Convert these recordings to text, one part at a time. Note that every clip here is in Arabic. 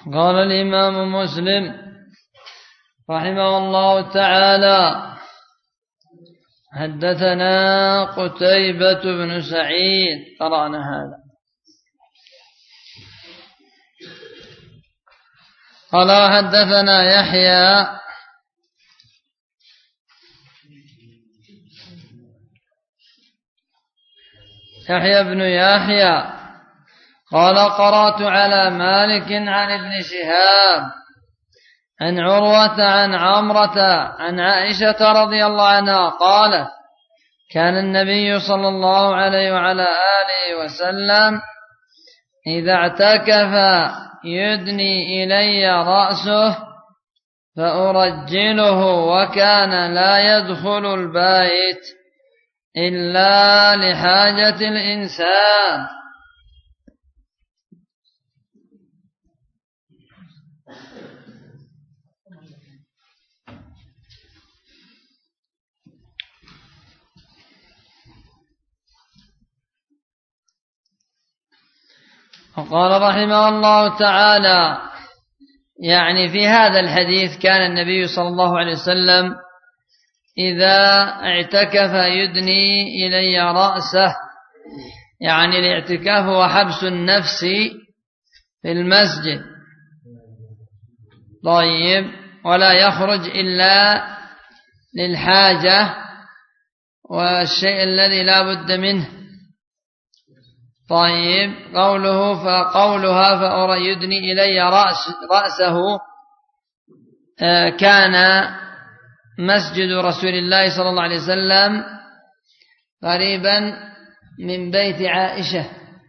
قال الإمام مسلم رحمه الله تعالى: حدثنا قتيبة بن سعيد، قرأنا هذا. قال حدثنا يحيى بن يحيى قال: قرأت على مالك عن ابن شهاب عن عروة عن عمرة عن عائشة رضي الله عنها قالت: كان النبي صلى الله عليه وعلى آله وسلم إذا اعتكف يدني إلي رأسه فأرجله، وكان لا يدخل البيت إلا لحاجة الإنسان. وقال رحمه الله تعالى: يعني في هذا الحديث كان النبي صلى الله عليه وسلم إذا اعتكف يدني إلي رأسه، يعني الاعتكاف هو حبس النفس في المسجد، طيب، ولا يخرج إلا للحاجة والشيء الذي لا بد منه. طيب، فقولها يدني إلي رأسه، كان مسجد رسول الله صلى الله عليه وسلم قريبا من بيت عائشة،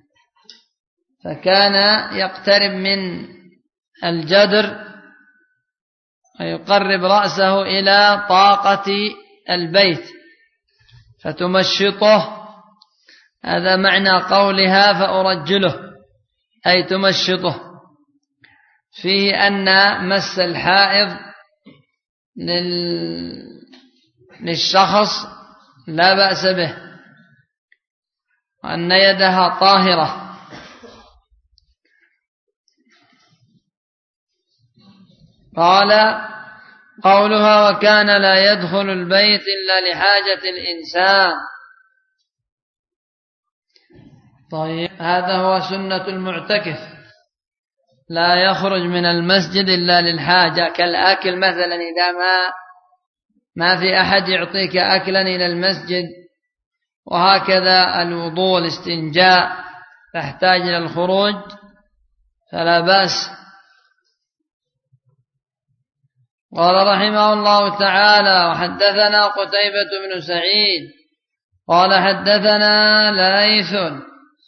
فكان يقترب من الجدر ويقرب رأسه إلى طاقة البيت فتمشطه. هذا معنى قولها فأرجله، أي تمشطه، فيه أن مس الحائض للشخص لا بأس به، وأن يدها طاهرة. قال: قولها وكان لا يدخل البيت إلا لحاجة الإنسان. طيب، هذا هو سنة المعتكف، لا يخرج من المسجد إلا للحاجة، كالأكل مثلا، إذا ما في أحد يعطيك أكلا إلى المسجد، وهكذا الوضوء والاستنجاء تحتاج إلى الخروج فلا بأس. قال رحمه الله تعالى: وحدثنا قتيبة بن سعيد قال حدثنا ليث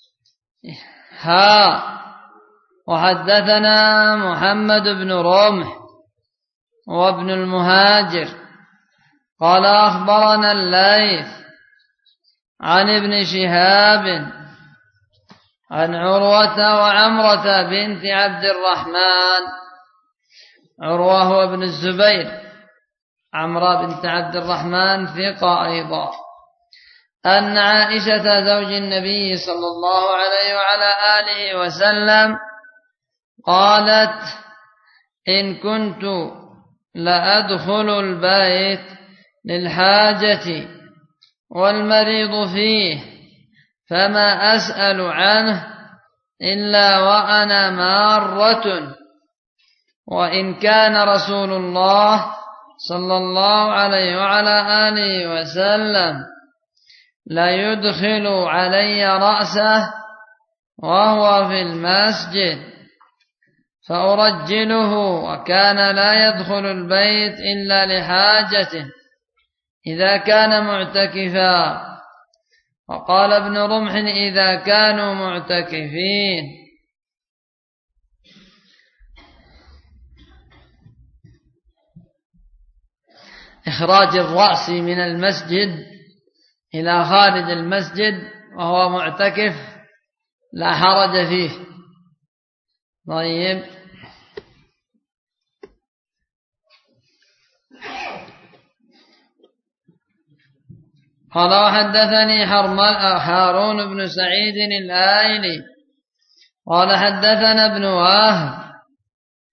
وحدثنا محمد بن رمح وابن المهاجر قال أخبرنا الليث عن ابن شهاب عن عروة وعمرة بنت عبد الرحمن. عروة هو ابن الزبير، عمرة بنت عبد الرحمن ثقة أيضا، أن عائشة زوج النبي صلى الله عليه وعلى آله وسلم قالت: إن كنت لأدخل البيت للحاجة والمريض فيه فما أسأل عنه إلا وأنا مارة، وإن كان رسول الله صلى الله عليه وعلى آله وسلم لا يدخل علي رأسه وهو في المسجد فأرجله، وكان لا يدخل البيت إلا لحاجته إذا كان معتكفا. وقال ابن رمح: إذا كانوا معتكفين. إخراج الرأس من المسجد إلى خارج المسجد وهو معتكف لا حرج فيه. طيب، قال: وحدثني هارون بن سعيد الآيلي قال حدثنا ابن وهب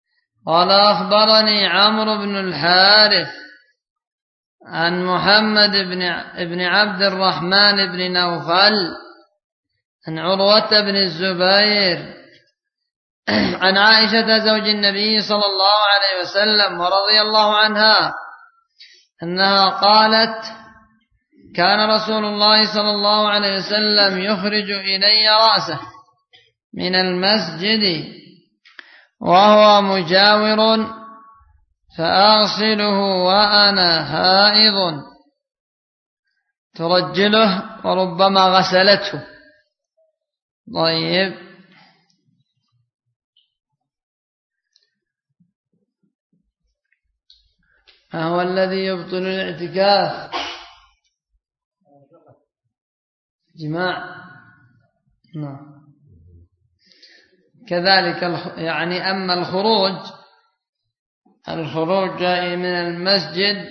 قال أخبرني عمرو بن الحارث عن محمد بن عبد الرحمن بن نوفل عن عروة بن الزبير عن عائشة زوج النبي صلى الله عليه وسلم ورضي الله عنها أنها قالت: كان رسول الله صلى الله عليه وسلم يخرج إلي رأسه من المسجد وهو مجاور فأغسله وأنا حائض، ترجله وربما غسلته. طيب، ما هو الذي يبطل الاعتكاف؟ جماع. نعم. كذلك يعني أما الخروج من المسجد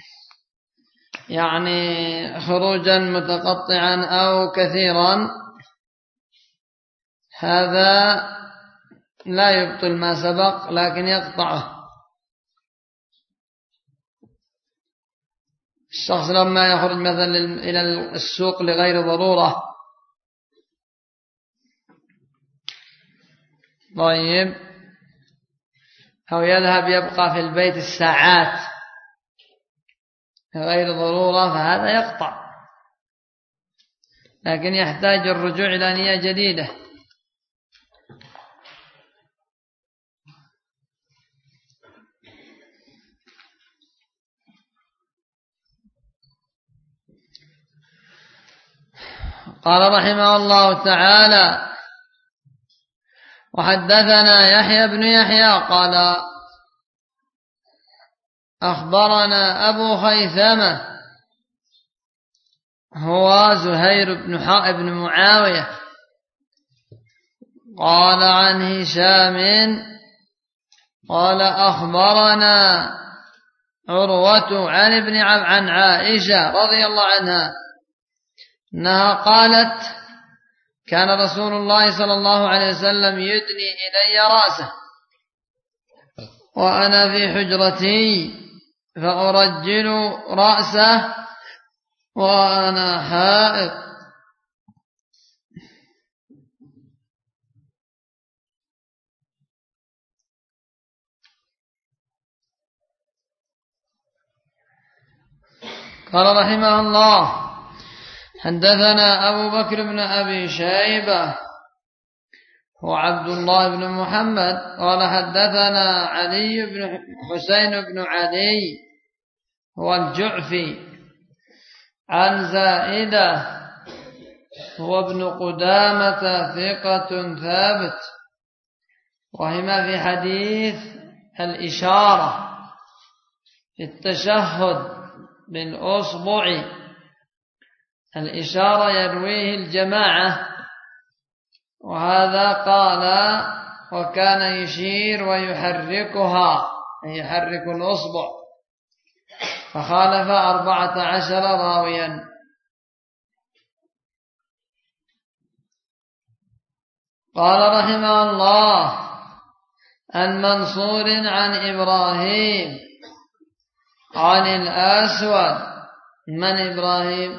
يعني خروجا متقطعا أو كثيرا، هذا لا يبطل ما سبق لكن يقطعه. الشخص لما يخرج مثلا إلى السوق لغير ضرورة، طيب، أو يذهب يبقى في البيت الساعات غير ضرورة، فهذا يقطع، لكن يحتاج الرجوع إلى نية جديدة. قال رحمه الله تعالى: وحدثنا يحيى بن يحيى قال أخبرنا أبو خيثمة هو زهير بن معاوية قال عن هشام قال أخبرنا عروة عن عائشة رضي الله عنها أنها قالت: كان رسول الله صلى الله عليه وسلم يدني إلي رأسه وأنا في حجرتي فأرجل رأسه وأنا حائض. قال رحمه الله: حدثنا أبو بكر بن أبي شيبة هو عبد الله بن محمد قال حدثنا علي بن حسين بن علي هو الجعفي عن زائدة هو ابن قدامة ثقة ثابت، وهما في حديث الإشارة في التشهد بالأصبع. الإشارة يرويه الجماعة، وهذا قال وكان يشير ويحركها، يحرك الأصبع، فخالف 14 راويا. قال رحمه الله: عن منصور عن إبراهيم عن الأسود. من إبراهيم؟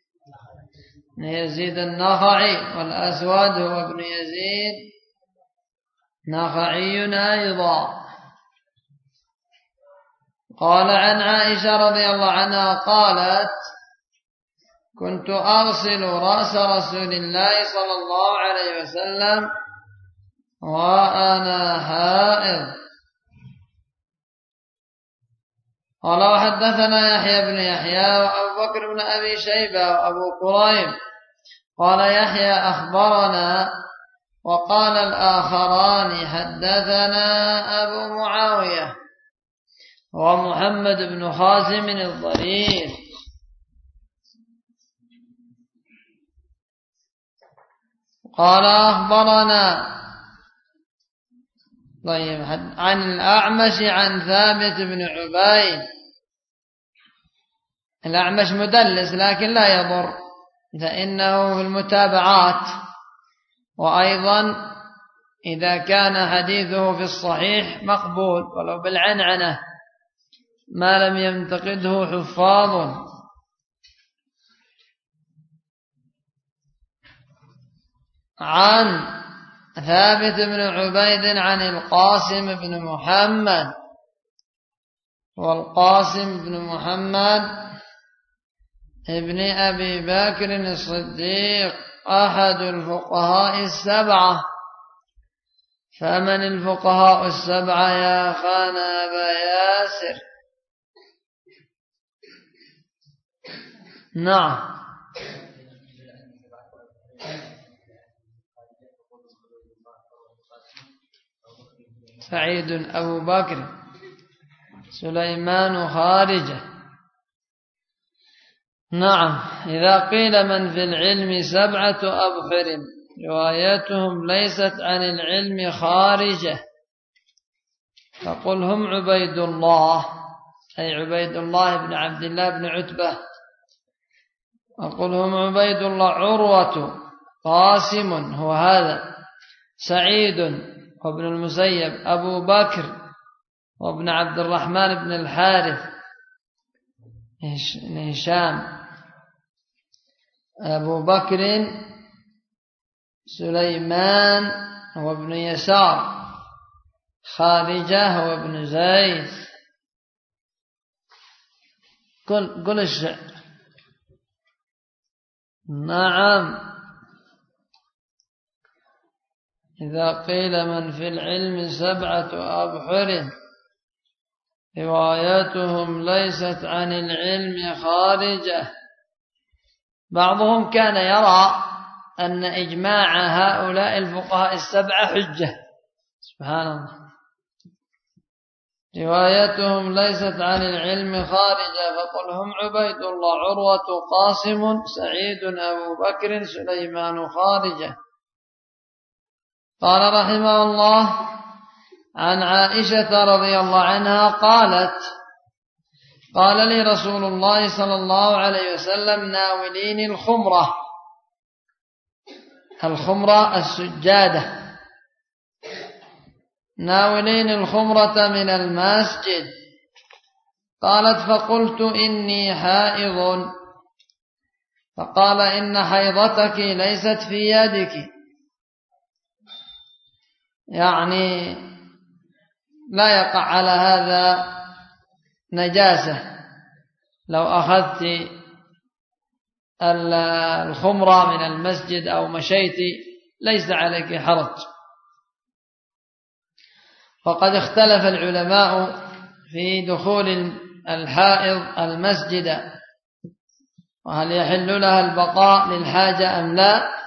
يزيد النخعي، والأسود هو ابن يزيد نخعي أيضا. قال عن عائشة رضي الله عنها قالت: كنت أغسل رأس رسول الله صلى الله عليه وسلم وأنا حائض. قال: وحدثنا يحيى بن يحيى وأبو بكر بن أبي شيبة وأبو قريب. قال يحيى: أخبرنا، وقال الآخران: حدثنا أبو معاوية ومحمد بن خازم الضرير. قال: أخبرنا طيب عن الأعمش عن ثابت بن عبيد. الأعمش مدلس لكن لا يضر، فإنه في المتابعات، وأيضا إذا كان حديثه في الصحيح مقبول ولو بالعنعنة ما لم ينتقده حفاظ. عن ثابت بن عبيد عن القاسم بن محمد، والقاسم بن محمد ابن أبي بكر الصديق أحد الفقهاء السبعة. فمن الفقهاء السبعة يا خان أبا ياسر؟ نعم، سعيد أبو بكر، سليمان خارجة. نعم. إذا قيل من في العلم سبعة أبحر روايتهم ليست عن العلم خارجة، فقل هم عبيد الله، أي عبيد الله بن عبد الله بن عتبة، وقل هم عبيد الله، عروة، قاسم هو هذا، سعيد وابن المسيب، أبو بكر وابن عبد الرحمن بن الحارث، هشام، أبو بكر، سليمان وابن يسار، خارجة وابن زيد. قل الشعر. نعم. إذا قيل من في العلم سبعة أبحر روايتهم ليست عن العلم خارجة. بعضهم كان يرى أن إجماع هؤلاء الفقهاء السبعة حجة، سبحان الله، روايتهم ليست عن العلم خارجة، فقل هم عبيد الله، عروة، قاسم، سعيد، أبو بكر، سليمان خارجة. قال رحمه الله: عن عائشة رضي الله عنها قالت: قال لي رسول الله صلى الله عليه وسلم: ناوليني الخمرة. الخمرة السجادة. ناوليني الخمرة من المسجد. قالت: فقلت: إني حائض. فقال: إن حيضتك ليست في يدك، يعني لا يقع على هذا نجاسة. لو أخذت الخمرة من المسجد أو مشيت ليس عليك حرج. وقد اختلف العلماء في دخول الحائض المسجد، وهل يحل لها البقاء للحاجة أم لا.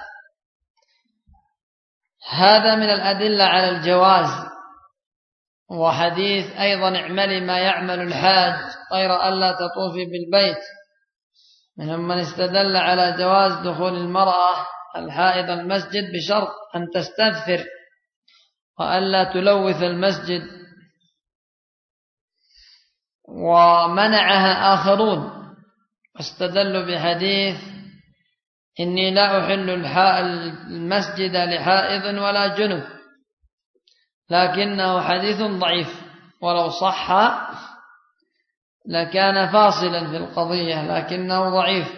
هذا من الأدلة على الجواز، وحديث أيضا: اعملي ما يعمل الحاج غير ألا تطوفي بالبيت. منهم من استدل على جواز دخول المرأة الحائض المسجد بشرط أن تستغفر وألا تلوث المسجد، ومنعها آخرون واستدلوا بحديث: إني لا أحل المسجد لحائض ولا جنب، لكنه حديث ضعيف، ولو صح لكان فاصلا في القضية، لكنه ضعيف.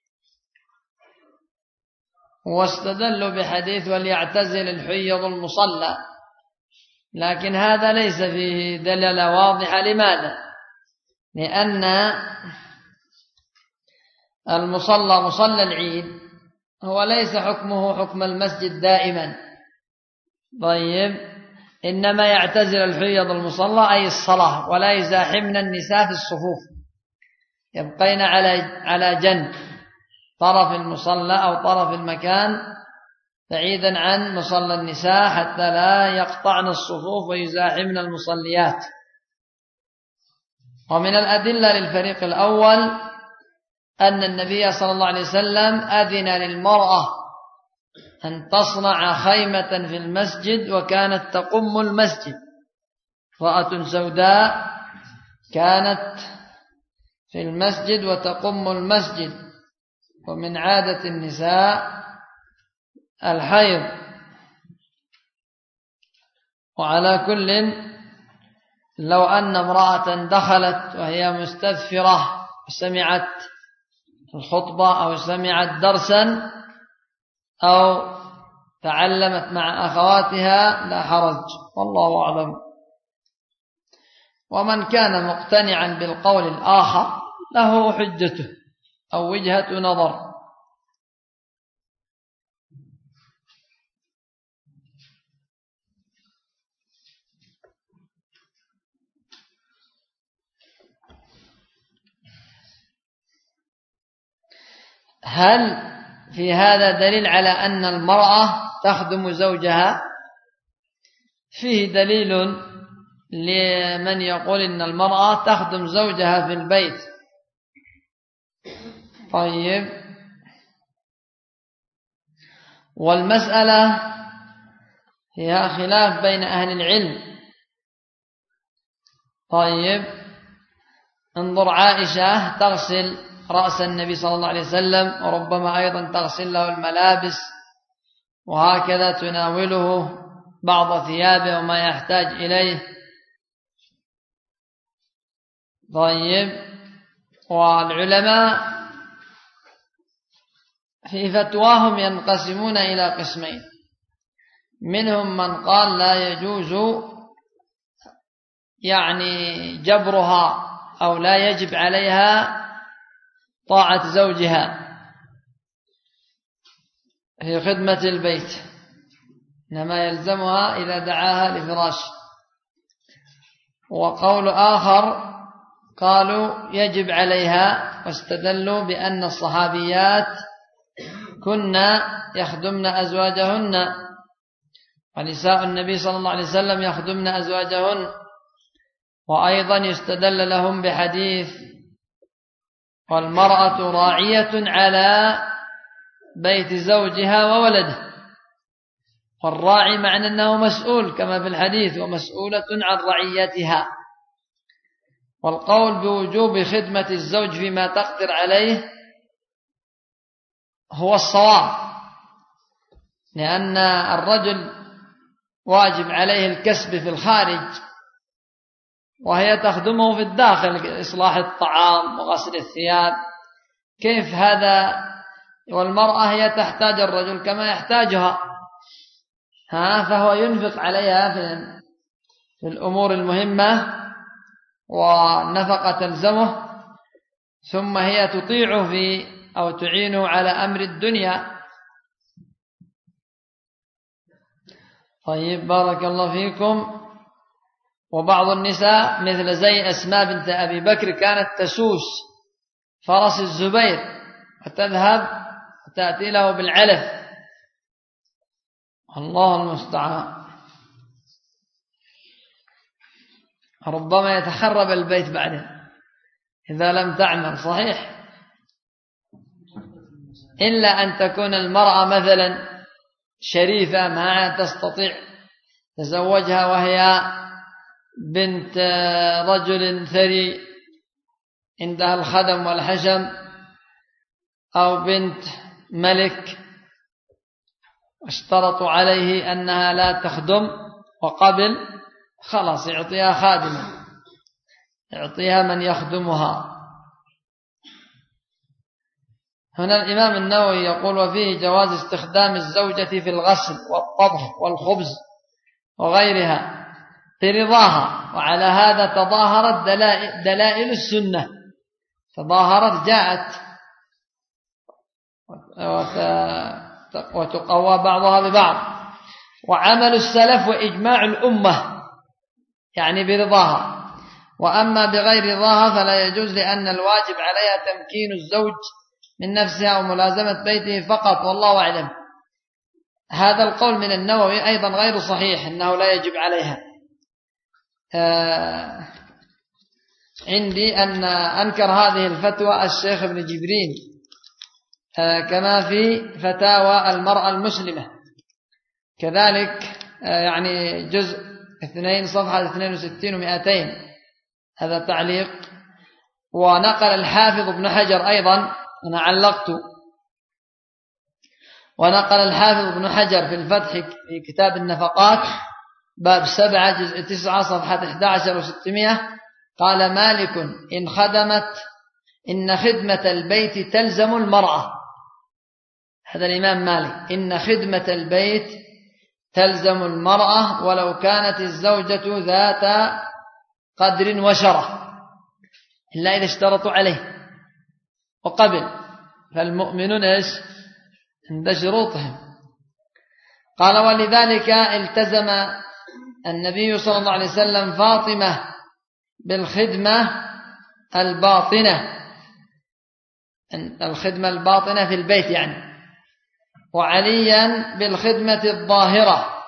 واستدلوا بحديث: وليعتزل الحيض المصلى، لكن هذا ليس فيه دلالة واضحة. لماذا؟ لأن المصلى مصلى العيد هو ليس حكمه حكم المسجد دائما. طيب، إنما يعتزل الحيض المصلى أي الصلاة، ولا يزاحمن النساء في الصفوف، يبقين على جنب طرف المصلى أو طرف المكان بعيدا عن مصلى النساء، حتى لا يقطعن الصفوف ويزاحمن المصليات. ومن الأدلة للفريق الأول أن النبي صلى الله عليه وسلم أذن للمرأة أن تصنع خيمة في المسجد، وكانت تقم المسجد. امرأة سوداء كانت في المسجد وتقم المسجد، ومن عادة النساء الحيض. وعلى كل لو أن امرأة دخلت وهي مستذفرة وسمعت الخطبة أو سمعت درسا أو تعلمت مع أخواتها لا حرج، والله أعلم. ومن كان مقتنعا بالقول الآخر له حجته أو وجهة نظر. هل في هذا دليل على أن المرأة تخدم زوجها؟ فيه دليل لمن يقول إن المرأة تخدم زوجها في البيت. طيب، والمسألة فيها خلاف بين أهل العلم. طيب، انظر، عائشة تغسل رأس النبي صلى الله عليه وسلم، وربما أيضا تغسل له الملابس، وهكذا تناوله بعض ثيابه وما يحتاج إليه. طيب، والعلماء في فتواهم ينقسمون إلى قسمين. منهم من قال لا يجوز يعني جبرها أو لا يجب عليها طاعة زوجها في خدمة البيت، إنما يلزمها إذا دعاها لفراش. وقول آخر قالوا يجب عليها، واستدلوا بأن الصحابيات كنا يخدمن أزواجهن، ونساء النبي صلى الله عليه وسلم يخدمن أزواجهن. وأيضا يستدل لهم بحديث والمرأة راعية على بيت زوجها وولده، والراعي معنى أنه مسؤول كما في الحديث، ومسؤولة عن رعيتها. والقول بوجوب خدمة الزوج فيما تقدر عليه هو الصواب، لأن الرجل واجب عليه الكسب في الخارج، وهي تخدمه في الداخل، إصلاح الطعام وغسل الثياب. كيف هذا؟ والمرأة هي تحتاج الرجل كما يحتاجها، فهو ينفق عليها في الأمور المهمة والنفقة تلزمه، ثم هي تطيعه في أو تعينه على أمر الدنيا. طيب، بارك الله فيكم. وبعض النساء مثل زي أسماء بنت أبي بكر كانت تسوس فرس الزبير وتذهب وتأتي له بالعلف، الله المستعان. ربما يتخرب البيت بعدها إذا لم تعمل، صحيح، إلا أن تكون المرأة مثلا شريفة ما تستطيع تزوجها وهي بنت رجل ثري عندها الخدم والحشم، أو بنت ملك واشترطوا عليه أنها لا تخدم وقبل، خلاص يعطيها خادمة، يعطيها من يخدمها. هنا الإمام النووي يقول وفيه جواز استخدام الزوجة في الغسل والطبخ والخبز وغيرها برضاها، وعلى هذا تظاهرت دلائل السنة، تظاهرت جاءت وتقوى بعضها ببعض. وعمل السلف وإجماع الأمة يعني برضاها. وأما بغير رضاها فلا يجوز، لأن الواجب عليها تمكين الزوج من نفسها وملازمة بيته فقط، والله أعلم. هذا القول من النووي أيضا غير صحيح، أنه لا يجب عليها. عندي أن أنكر هذه الفتوى الشيخ ابن جبرين، كما في فتاوى المرأة المسلمة كذلك، يعني جزء 2 صفحة 62 و200، هذا تعليق. ونقل الحافظ ابن حجر أيضا، أنا علقت، ونقل الحافظ ابن حجر في الفتح في كتاب النفقات باب 7 جزء 9 صفحة 11 و600. قال مالك إن خدمة البيت تلزم المرأة. هذا الإمام مالك، إن خدمة البيت تلزم المرأة ولو كانت الزوجة ذات قدر وشرف، إلا إذا اشترطوا عليه وقبل، فالمؤمنون إيش عند شروطهم. قال ولذلك التزم النبي صلى الله عليه وسلم فاطمة بالخدمة الباطنة، الخدمة الباطنة في البيت يعني، وعليا بالخدمة الظاهرة.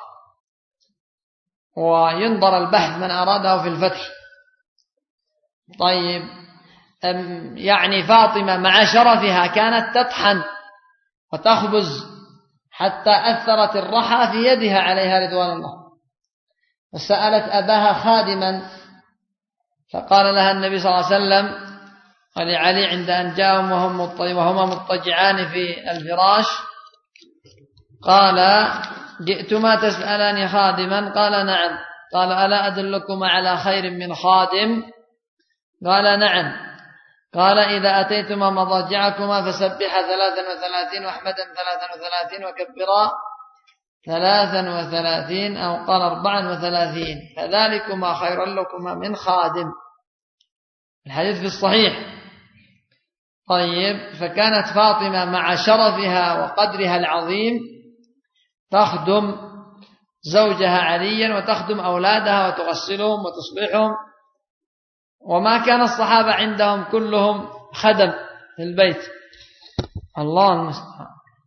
وينظر البحث من أراده في الفتح. طيب، يعني فاطمة مع شرفها كانت تطحن وتخبز حتى أثرت الرحى في يدها عليها رضوان الله، وسألت أباها خادما، فقال لها النبي صلى الله عليه وسلم ولعلي عند أن جاءهم وهما مضطجعان في الفراش، قال جئتما تسألان خادما؟ قال نعم. قال ألا أدلكما على خير من خادم؟ قال نعم. قال إذا أتيتما مضاجعكما فسبحا 33 واحمدا 33 وكبرا 33 أو قال 34 فذلكما خير لكما من خادم. الحديث في الصحيح. طيب، فكانت فاطمة مع شرفها وقدرها العظيم تخدم زوجها عليا وتخدم أولادها وتغسلهم وتصلحهم، وما كان الصحابة عندهم كلهم خدم في البيت. الله المستعان.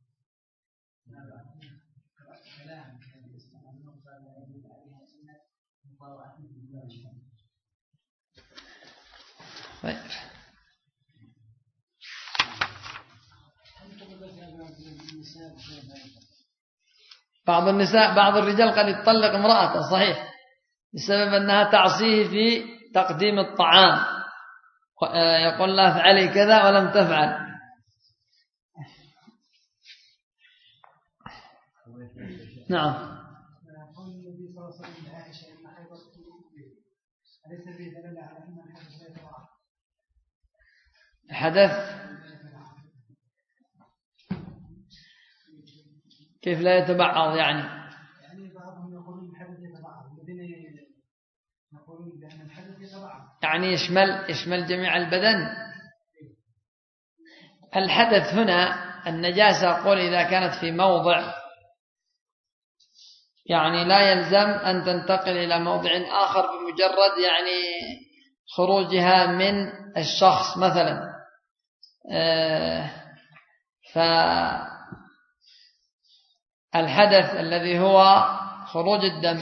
بعض الرجال قد يطلق امرأته، صحيح، بسبب أنها تعصيه في تقديم الطعام، يقول لا افعلي كذا ولم تفعل. نعم. حدث كيف لا يتبعض يعني بعضهم يقولون الحدث يتبعض، الذين يقولون بأن الحدث يتبعض يعني يشمل جميع البدن. الحدث هنا النجاسة، قول إذا كانت في موضع، يعني لا يلزم أن تنتقل إلى موضع آخر بمجرد يعني خروجها من الشخص مثلا. فالحدث الذي هو خروج الدم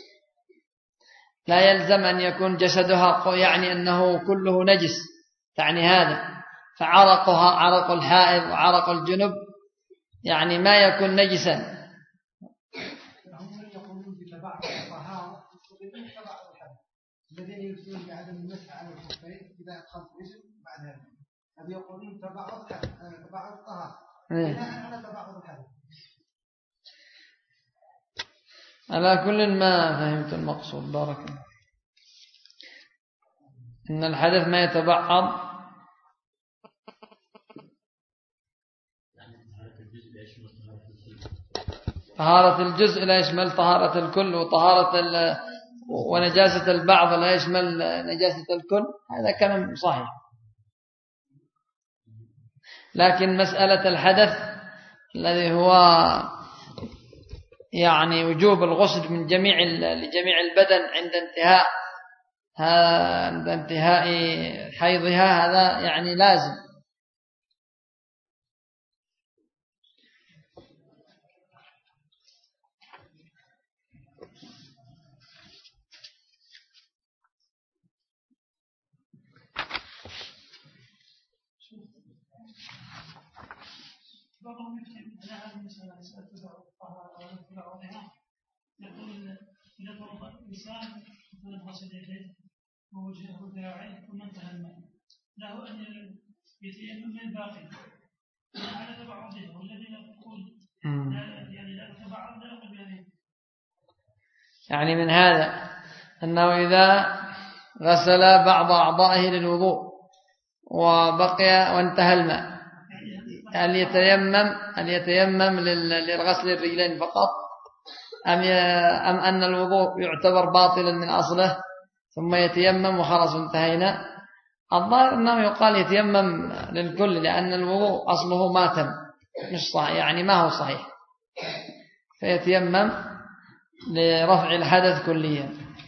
لا يلزم أن يكون جسدها يعني أنه كله نجس، يعني هذا، فعرقها عرق الحائض وعرق الجنب يعني ما يكون نجسا. الذين يفتون بعدم المسح على الخفين إذا أدخلت الاسم بعد هذا، هذا يقولون تبعض الطهارة على تبعض الحدث. على كل ما فهمت المقصود، بارك الله. إن الحدث ما يتبعض، طهارة الجزء لا يشمل طهارة الكل، ونجاسة البعض لا يشمل نجاسة الكل. هذا كلام صحيح. لكن مسألة الحدث الذي هو يعني وجوب الغسل من لجميع البدن عند انتهاء حيضها، هذا يعني لازم. بعضهم يفتهم على هذه المسألة، مسألة الطهارة أو الطهارة، يقول إذا فرض الإنسان مثلا غسل يديه ووجهه وذراعيه ثم انتهى الماء، له أن يتيمم من الباقي على تبعضه، والذين يقول يعني لا تبعض لا يقول بهذه. يعني من هذا أنه إذا غسل بعض أعضائه للوضوء وبقي وانتهى الماء هل يتيمم للغسل الرجلين فقط أم أن الوضوء يعتبر باطلا من أصله ثم يتيمم وخلاص انتهينا؟ الظاهر أنه يقال يتيمم للكل لأن الوضوء أصله ما تم مش صحيح، يعني ما هو صحيح، فيتيمم لرفع الحدث كليا.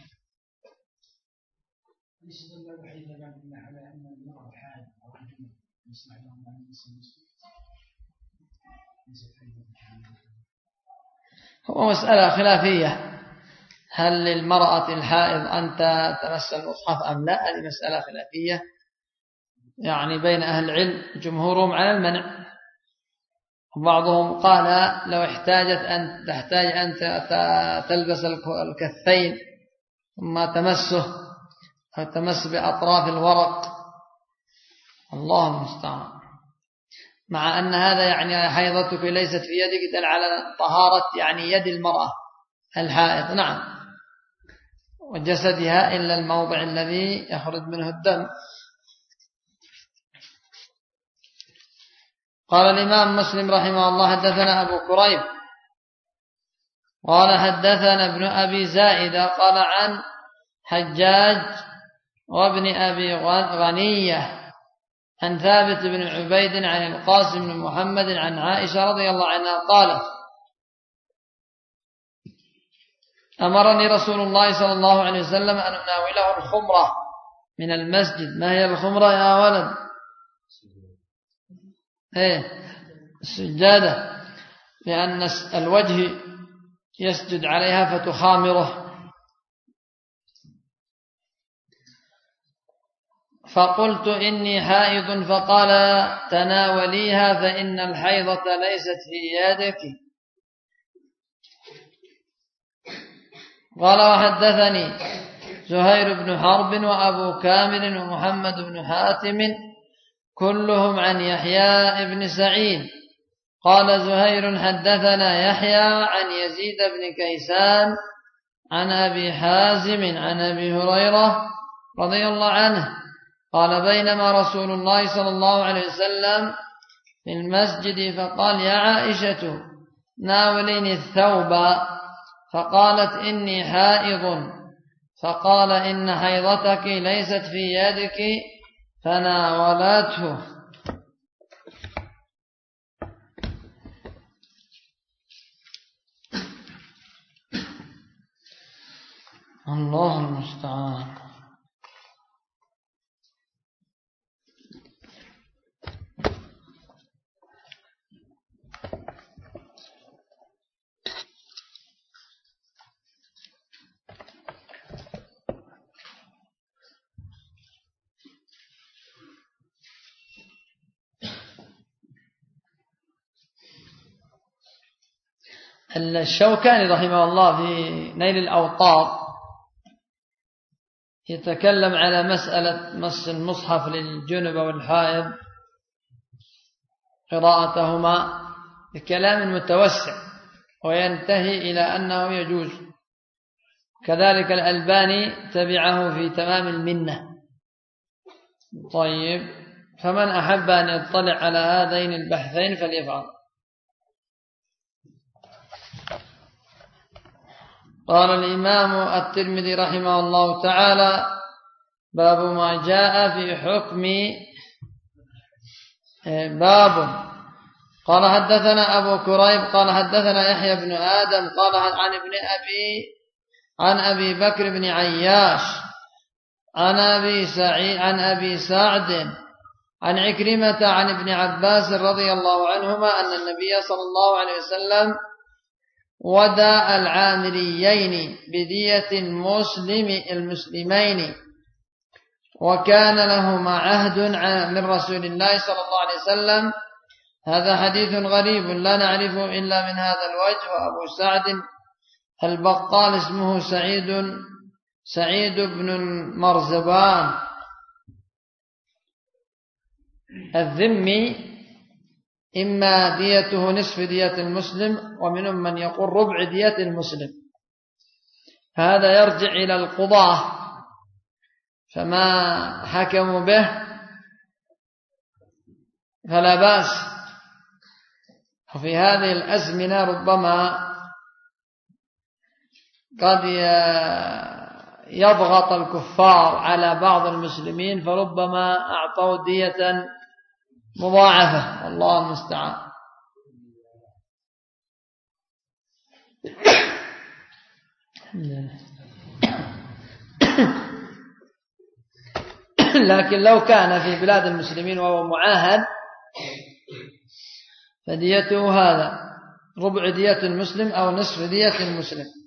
هو مسألة خلافية، هل للمرأة الحائض أن تمس المصحف أم لا؟ هذه مسألة خلافية يعني بين أهل العلم، جمهورهم على المنع، بعضهم قال لو تحتاج أن تلبس الكفين ثم تمس بأطراف الورق، الله المستعان، مع أن هذا يعني حيضتك ليست في يدك دل على طهارة يعني يد المرأة الحائض، نعم، وجسدها إلا الموضع الذي يخرج منه الدم. قال الإمام مسلم رحمه الله حدثنا أبو كريب قال حدثنا ابن أبي زائدة قال عن حجاج وابن أبي غنية عن ثابت بن عبيد عن القاسم بن محمد عن عائشة رضي الله عنها قالت أمرني رسول الله صلى الله عليه وسلم أن أناوله الخمرة من المسجد. ما هي الخمرة يا ولد؟ السجادة، لأن الوجه يسجد عليها فتخامره. فقلت إني حائض، فقال تناوليها فإن الحيضة ليست في يدك. قال وحدثني زهير بن حرب وأبو كامل ومحمد بن حاتم كلهم عن يحيى بن سعيد. قال زهير حدثنا يحيى عن يزيد بن كيسان عن أبي حازم عن أبي هريرة رضي الله عنه قال بينما رسول الله صلى الله عليه وسلم في المسجد فقال يا عائشة ناوليني الثوب، فقالت إني حائض، فقال إن حيضتك ليست في يدك، فناولته. الله المستعان. الشوكاني رحمه الله في نيل الأوطار يتكلم على مسألة مس المصحف للجنب والحائض قراءتهما بكلام متوسع وينتهي إلى أنه يجوز. كذلك الألباني تبعه في تمام المنة. طيب، فمن أحب أن يطلع على هذين البحثين فليفعل. قال الإمام الترمذي رحمه الله تعالى باب ما جاء في حكم باب. قال حدثنا أبو كريب قال حدثنا يحيى بن آدم قال عن أبي بكر بن عياش عن أبي سعد عن عكرمة عن ابن عباس رضي الله عنهما أن النبي صلى الله عليه وسلم ودى العامريين بدية المسلمين، وكان لهما عهد من رسول الله صلى الله عليه وسلم. هذا حديث غريب لا نعرفه إلا من هذا الوجه. وأبو سعد البقال اسمه سعيد بن المرزبان الذمي، إما ديته نصف دية المسلم، ومنهم من يقول ربع دية المسلم. هذا يرجع إلى القضاة، فما حكموا به فلا بأس. وفي هذه الأزمنة ربما قد يضغط الكفار على بعض المسلمين فربما أعطوا دية مضاعفة، الله المستعان. لكن لو كان في بلاد المسلمين وهو معاهد فديته هذا ربع دية المسلم أو نصف دية المسلم.